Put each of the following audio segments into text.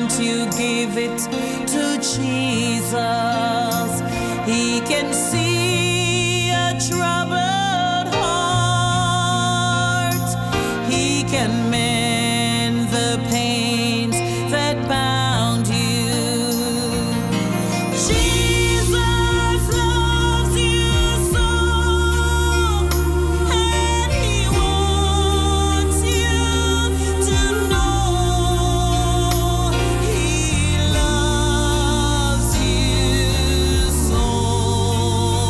won't you give it to Jesus? He can see a troubled heart. He can mend the pains that bound you. Jesus loves you so, and He wants you to know He loves you so.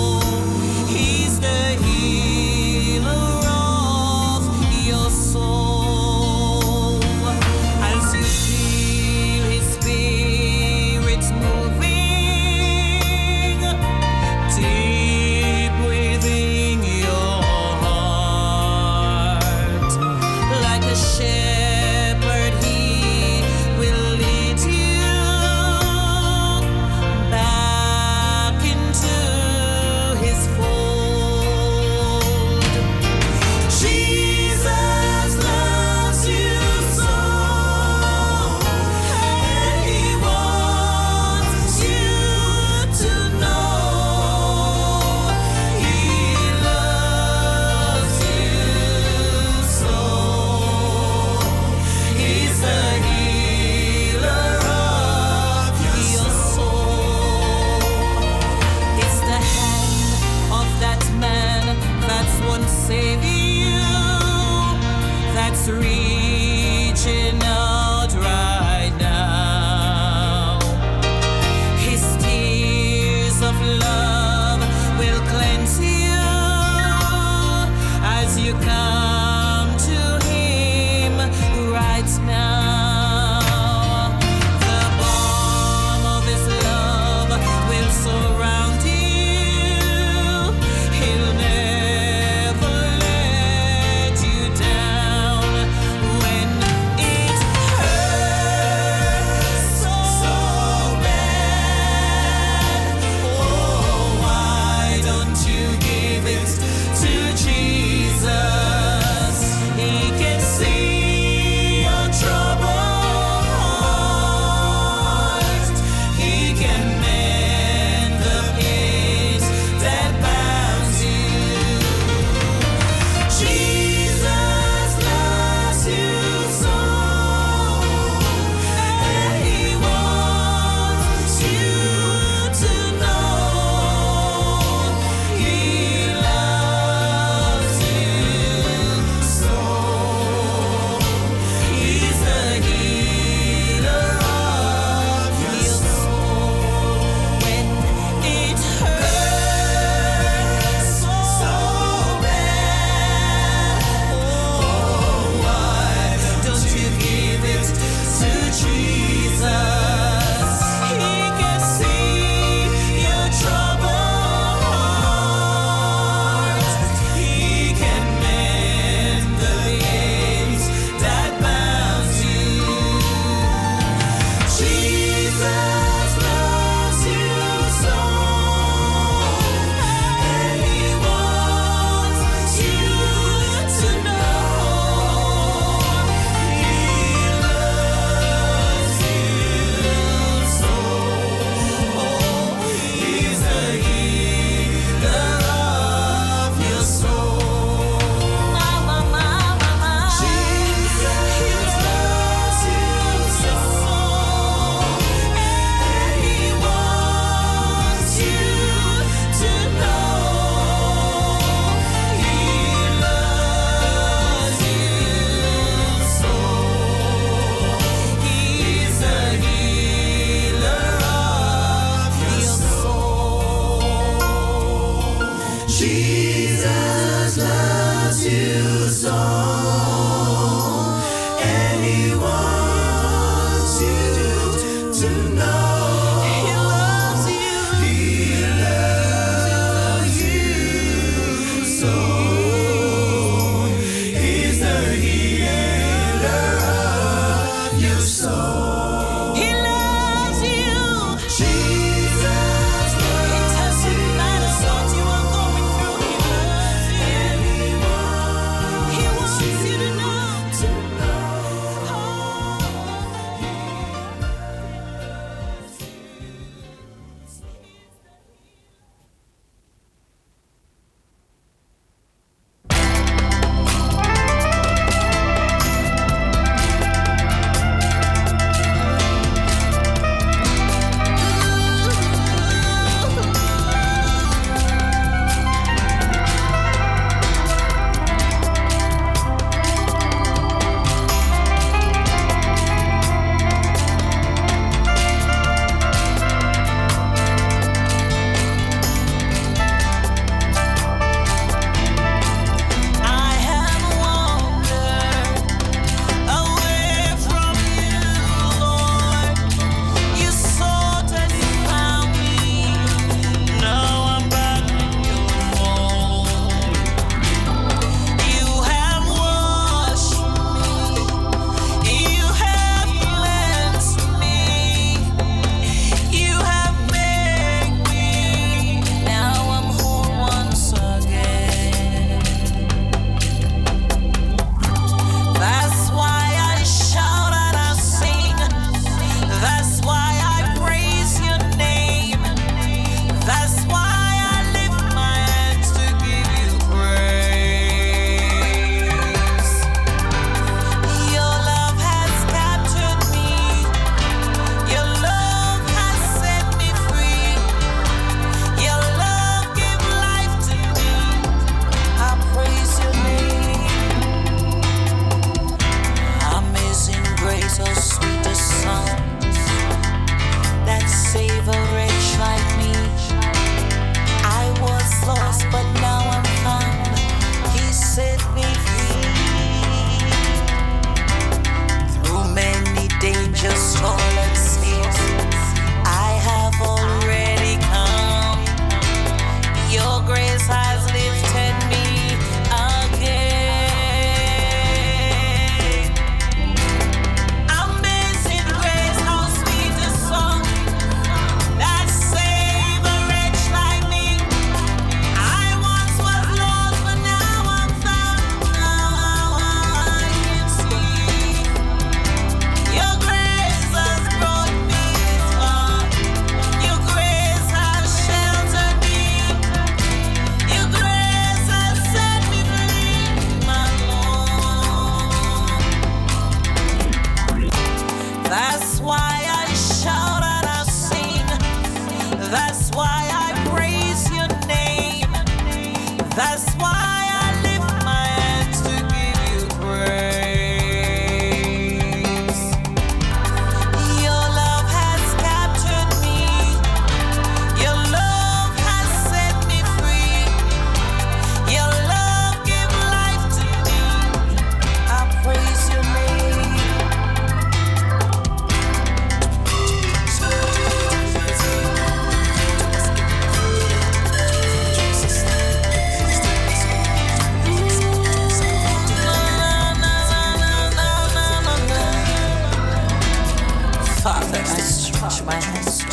master.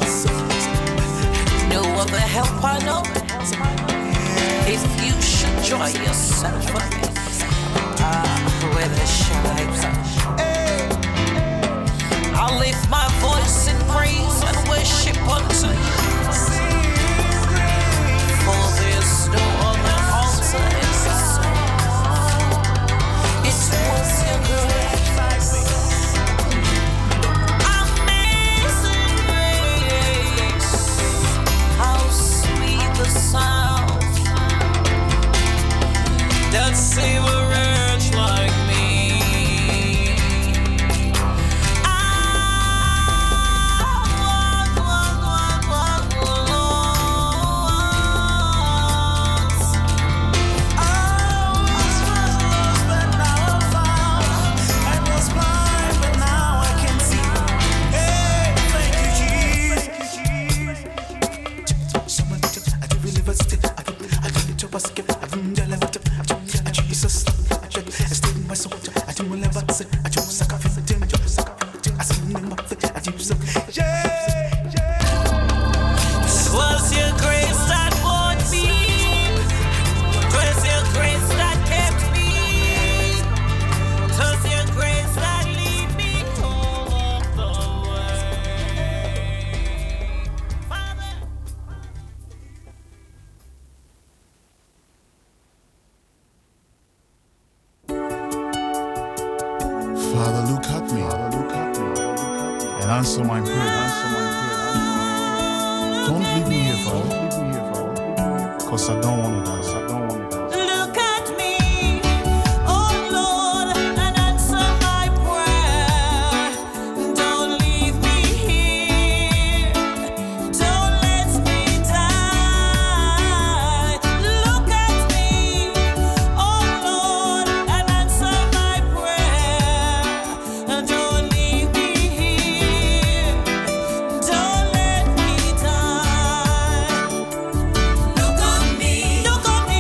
No other help I know. If you should join yourself with a shine, I'll lift my voice in praise and worship unto you. For there's no other altar in the soul. It was your grace. Amazing grace. How sweet the sound that saved a wretch like me. Father, look at me and answer my prayer. Don't leave me here, Father, because I don't want to die. Look at me, oh Lord, and answer my prayer. Don't leave me here. Don't let me die. Look at me, oh Lord, and answer my prayer. Don't leave me here. Don't let me die. Look on me,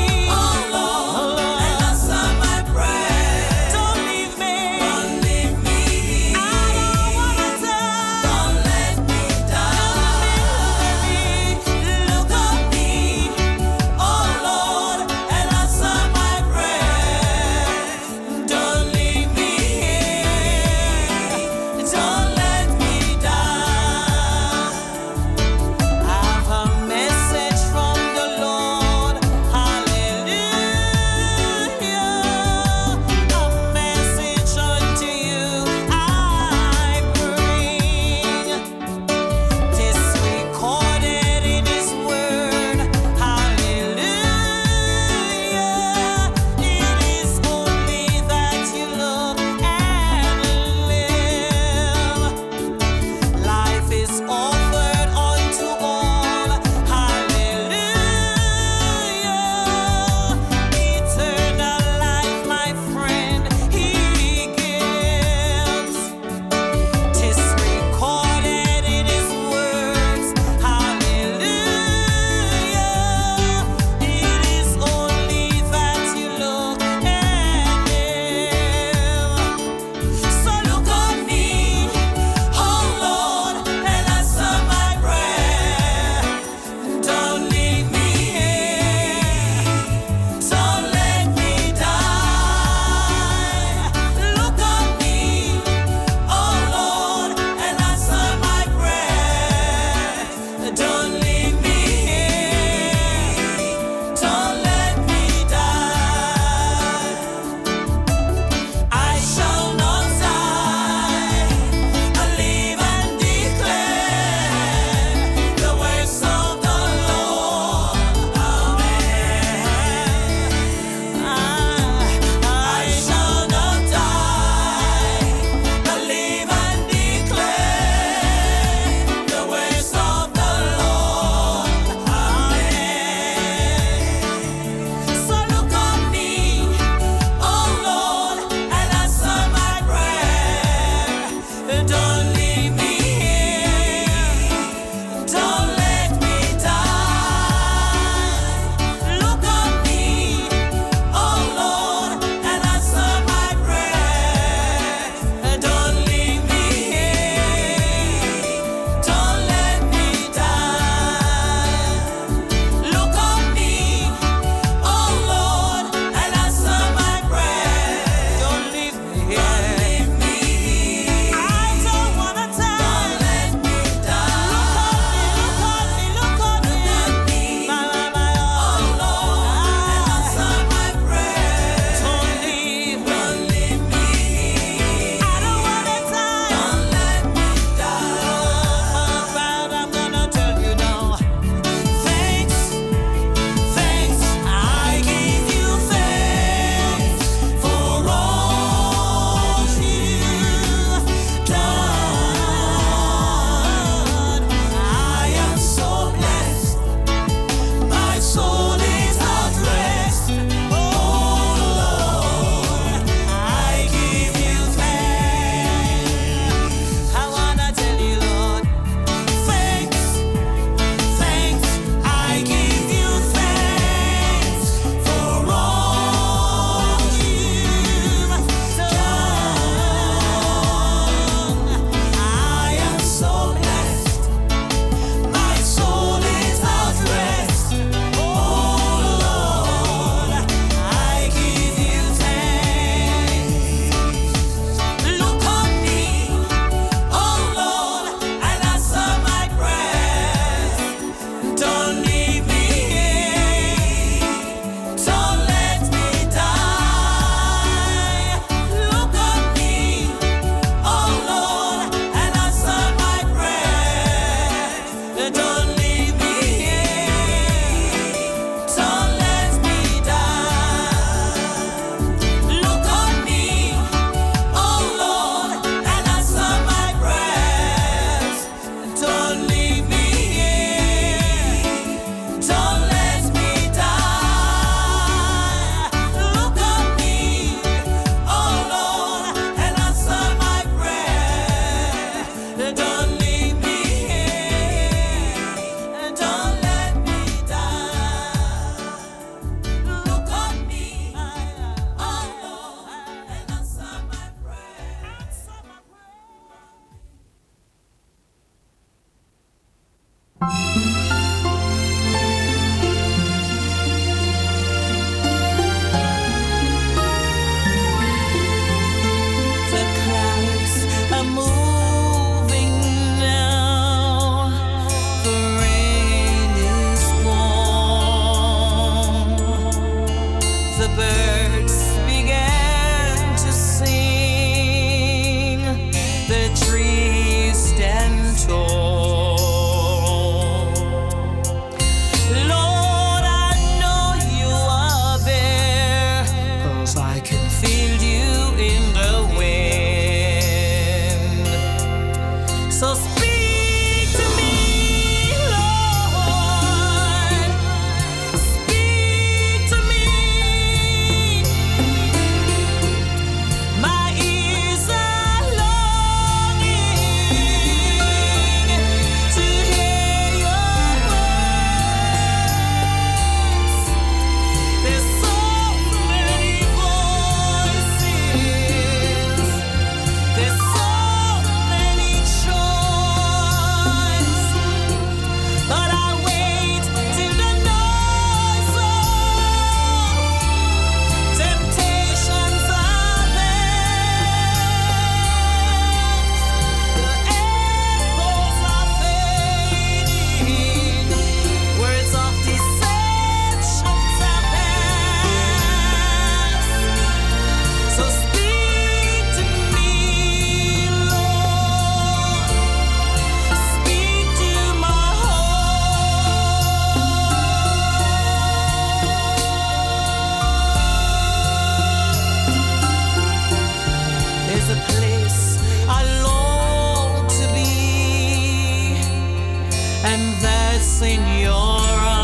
that's in your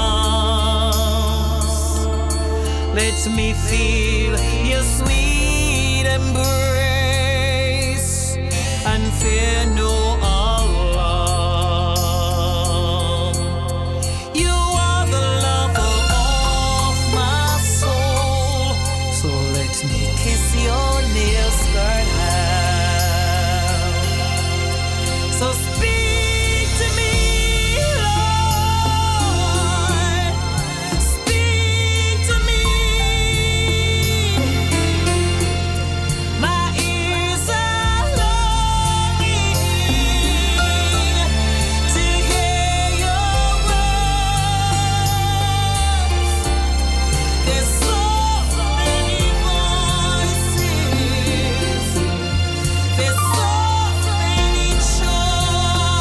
arms. Let me feel your sweet embrace and fear no alarm. You are the lover of my soul, so let me kiss your nail skirt hand. So speak to me, Lord. Speak to me. My ears are longing to hear your words. There's so many voices. There's so many choices.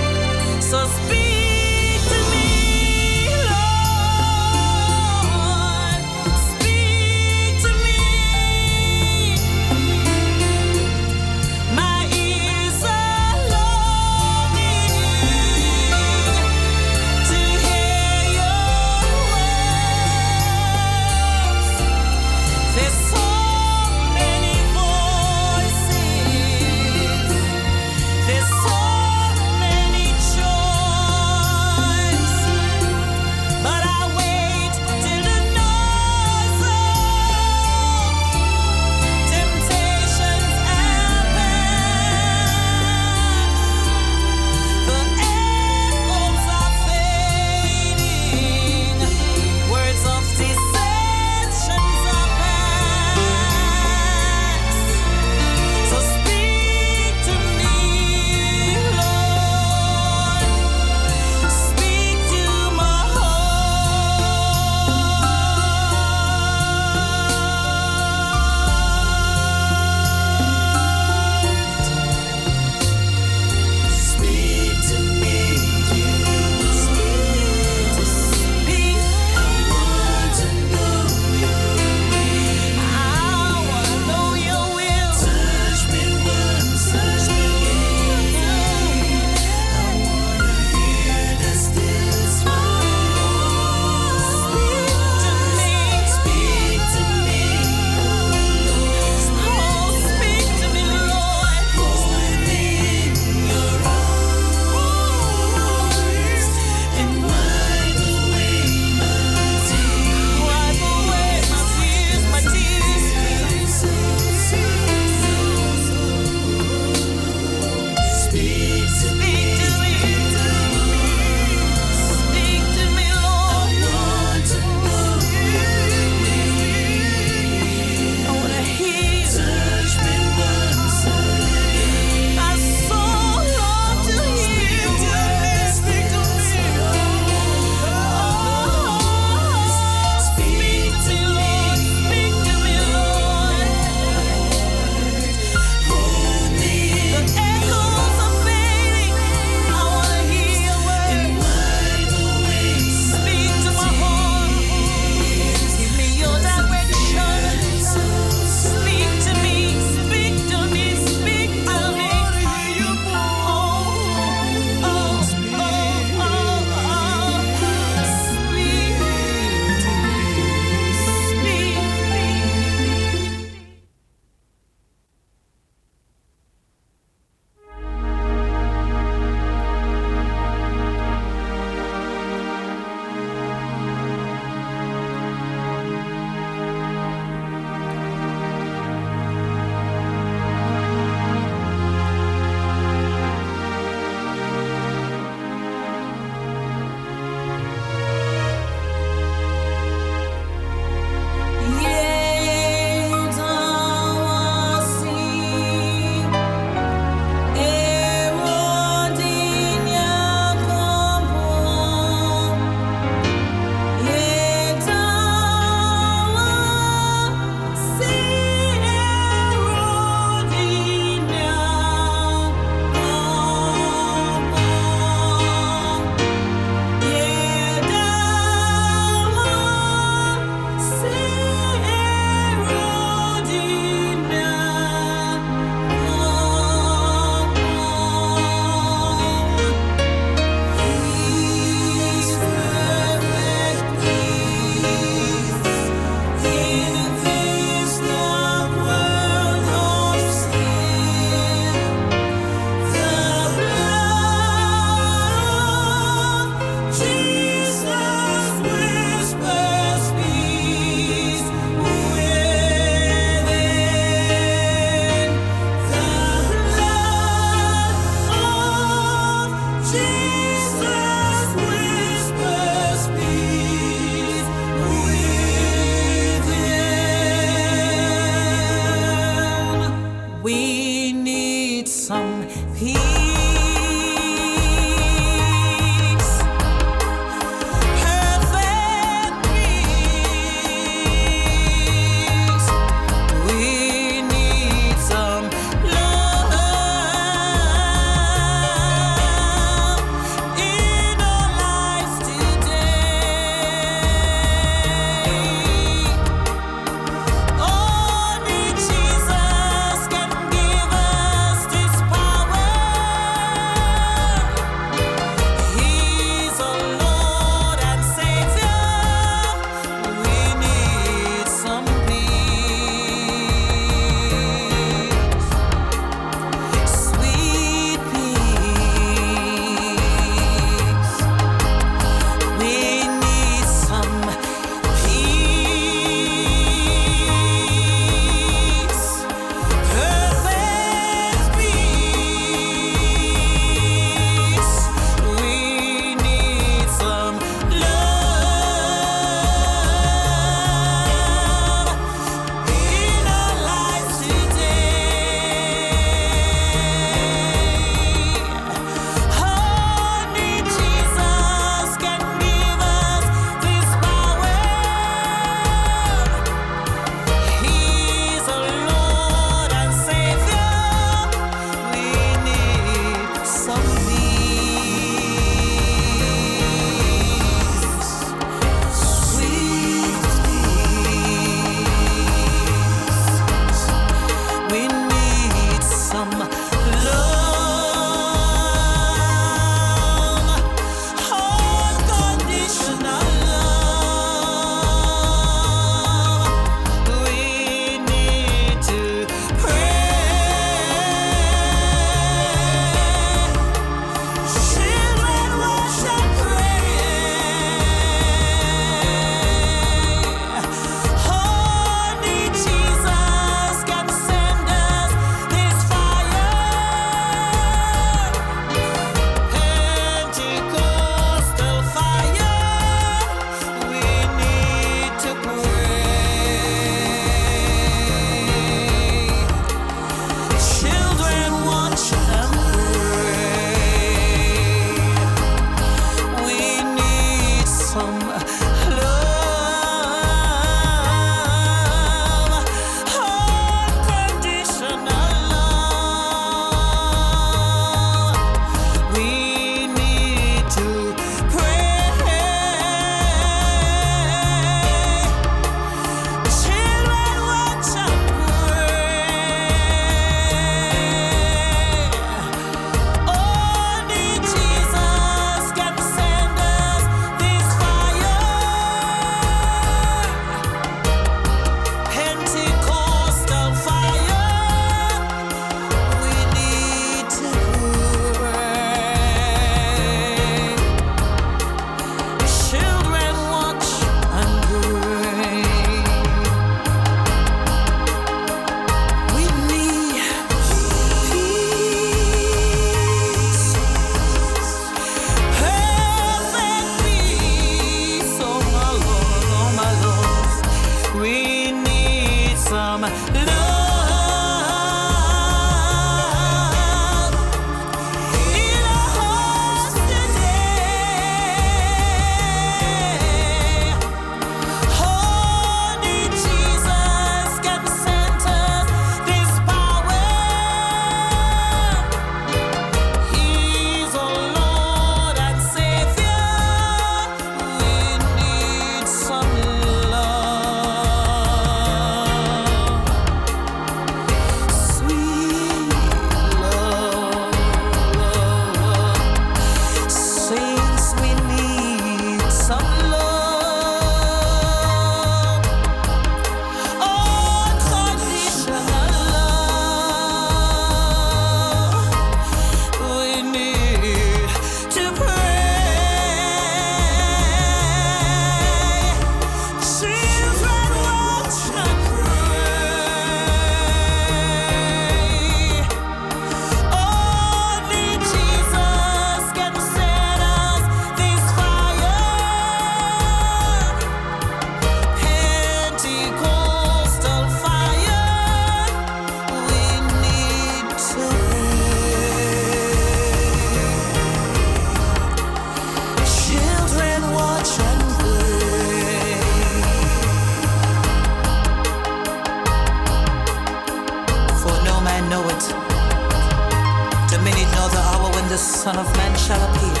shall appear.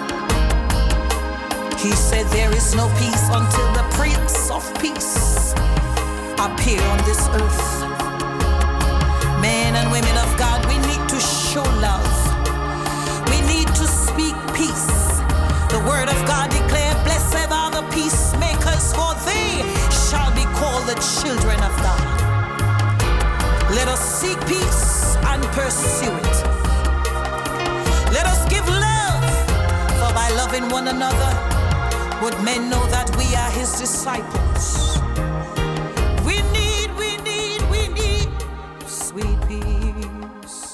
He said there is no peace until the Prince of Peace appear on this earth. Men and women of God, we need to show love. We need to speak peace. The word of God declared, blessed are the peacemakers, for they shall be called the children of God. Let us seek peace and pursue it. Let us give love, for by loving one another would men know that we are his disciples. We need sweet peace.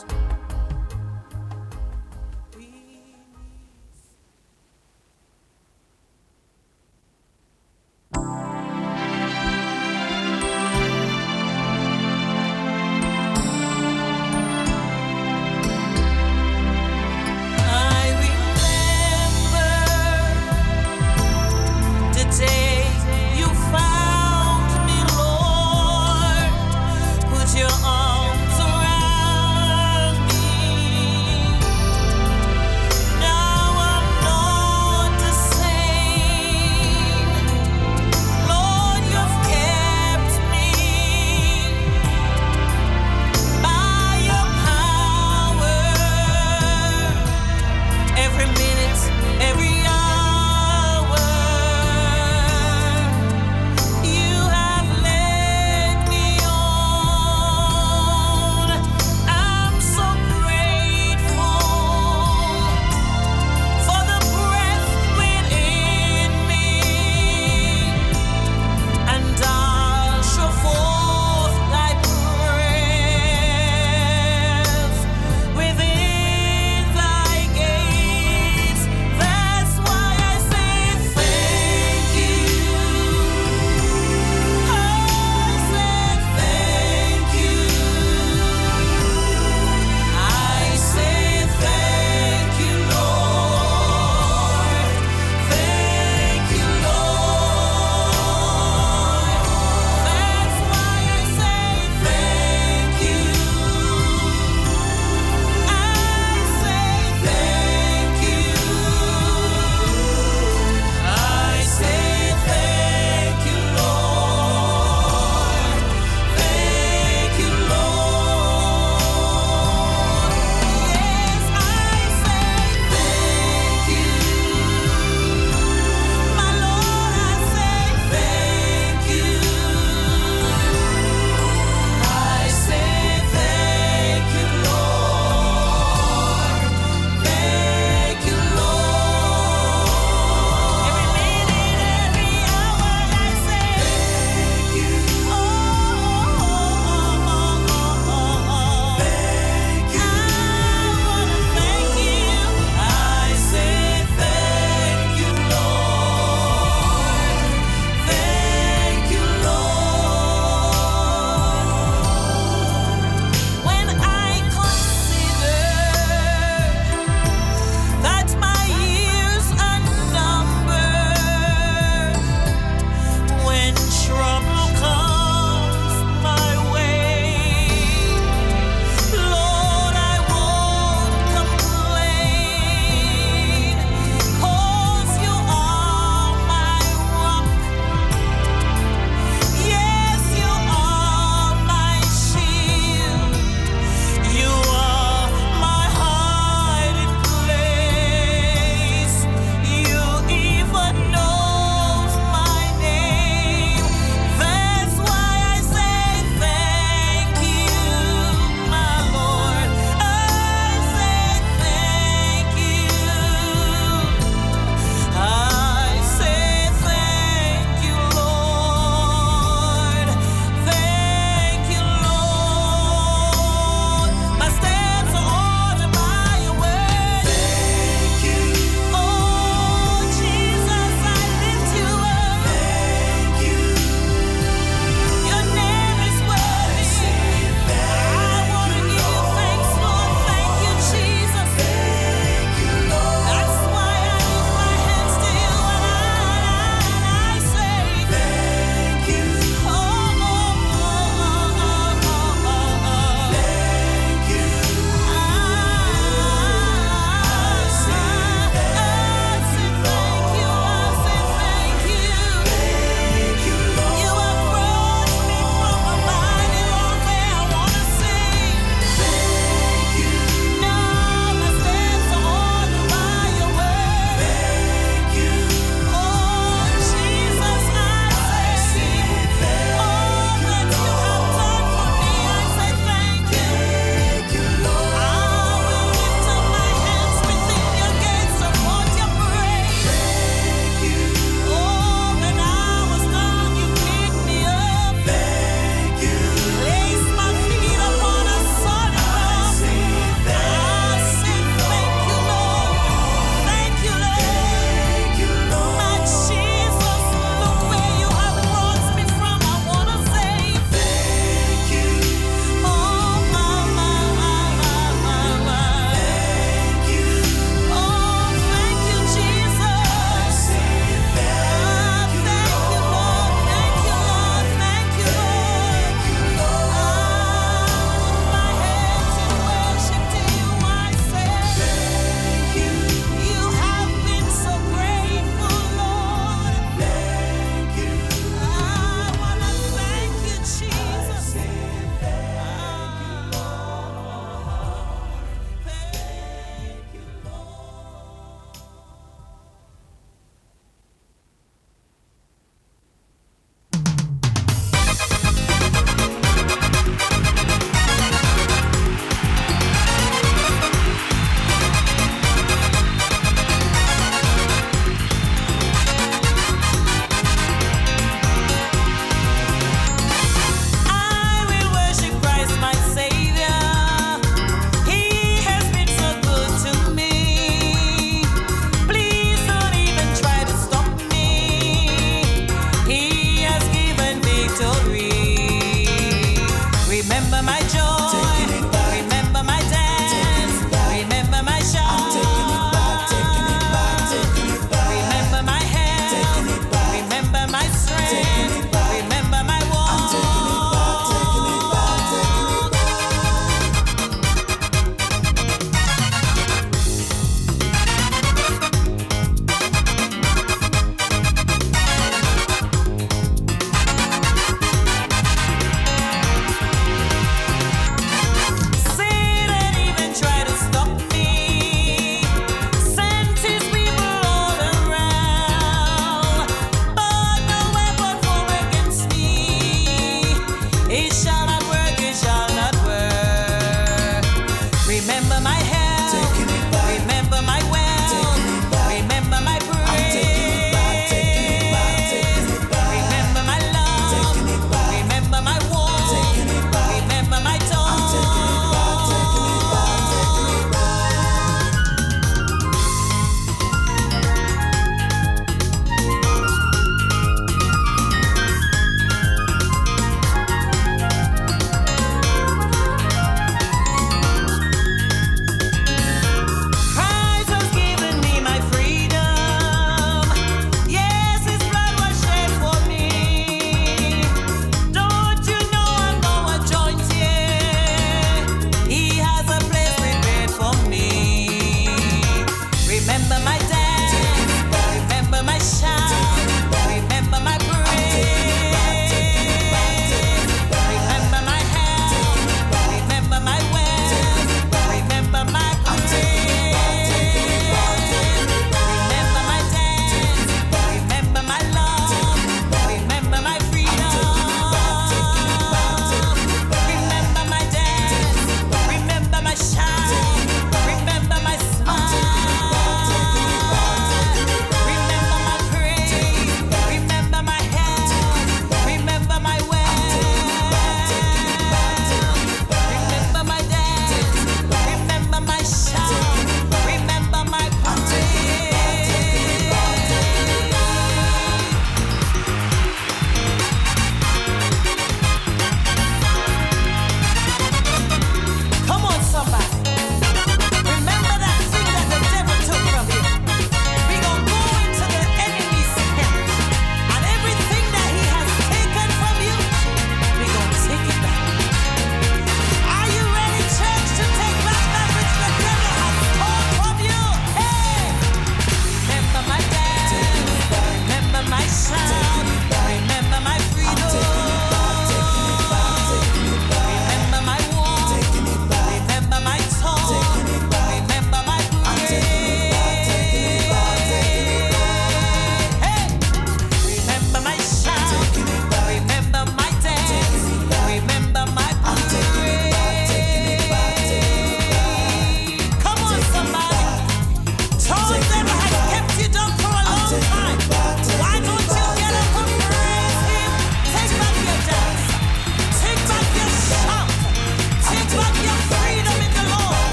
Day you found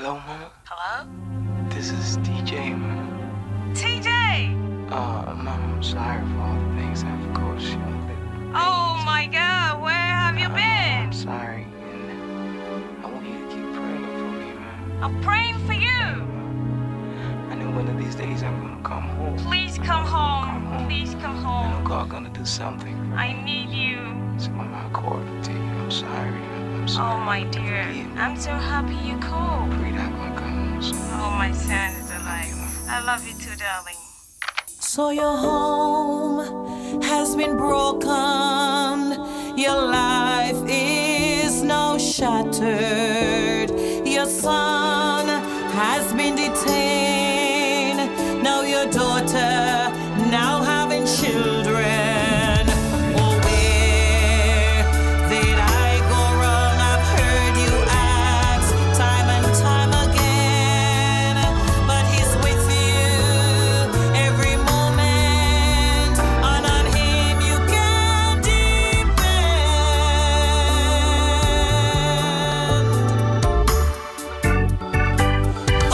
Hello, Mama. Hello? This is TJ, Mama. TJ! Mama, I'm sorry for all the things I've caused you. Oh my God, where have you been? I'm sorry, and I want you to keep praying for me, Mama. I'm praying for you. I know one of these days I'm gonna come home. Please come home. Please come I know home. God gonna do something. I need you. So, Mama, I called to you. I'm sorry. I'm sorry. Oh my dear, I'm so happy you called. Pray that God comes. Oh, my son is alive. I love you too, darling. So your home has been broken, your life is now shattered, your son has been detained, now your daughter now having children. Oh, where did I go wrong? I've heard you ask time and time again, but he's with you every moment, and on him you can depend. Oh,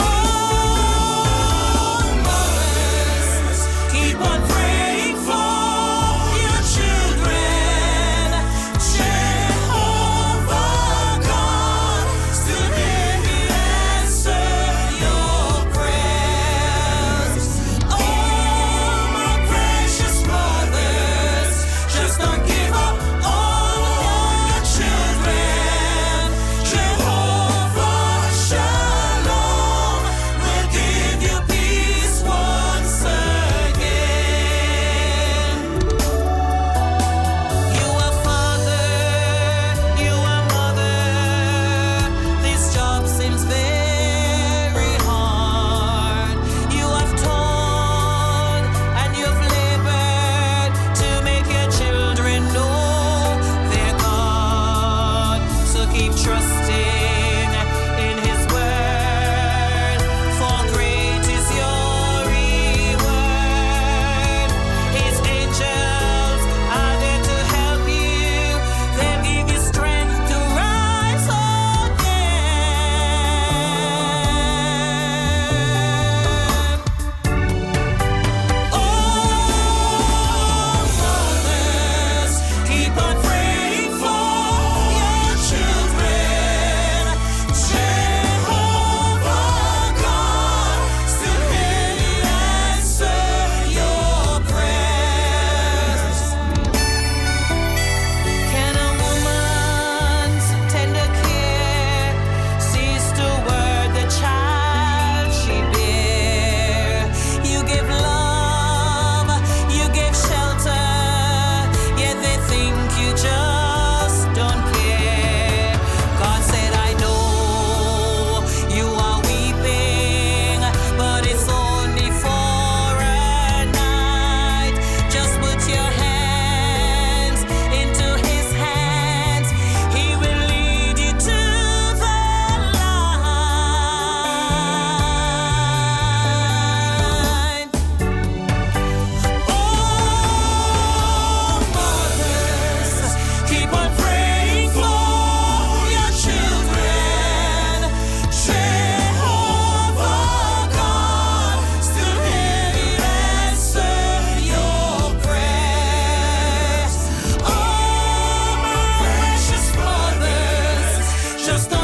mothers, keep on praying for your children. Jehovah God still hear me answer your prayers. Oh, my precious mothers, just don't give up on your children. Jehovah Shalom will give you peace once again. You are father, you are mother. This job seems very hard. You have toiled and you've labored to make your children know their God. So keep trusting in His word, for great is your reward. His angels are there to help you. They'll give you strength to rise again. Oh, mothers, keep on praying for your children. Jehovah God still hear me answer your prayers. Can a woman's tender care cease to word the child she bear? You give love, you give shelter, yet they think you just don't care. God said, I know you are weeping, but it's only for a night. Just put your hands into His hands. He will lead you to the light. Oh, mothers, keep on praying for your children. Jehovah God still hear me answer your prayers. Oh, my precious mothers, just